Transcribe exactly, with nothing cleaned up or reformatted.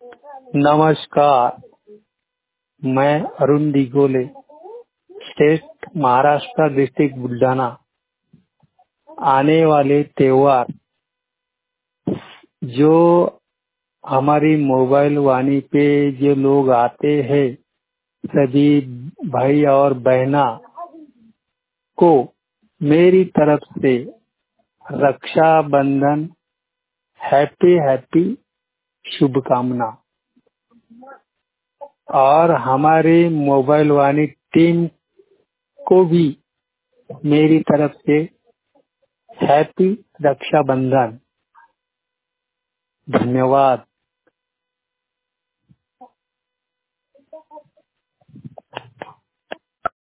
नमस्कार, मैं Arun Digole, state Maharashtra district Buldhana. आने वाले त्योहार जो हमारी मोबाइल वाणी पे जो लोग आते हैं, सभी भाई और बहना को मेरी तरफ से रक्षाबंधन हैप्पी हैप्पी शुभकामना। और हमारी मोबाइल वाणी टीम को भी मेरी तरफ से हैप्पी रक्षाबंधन। धन्यवाद।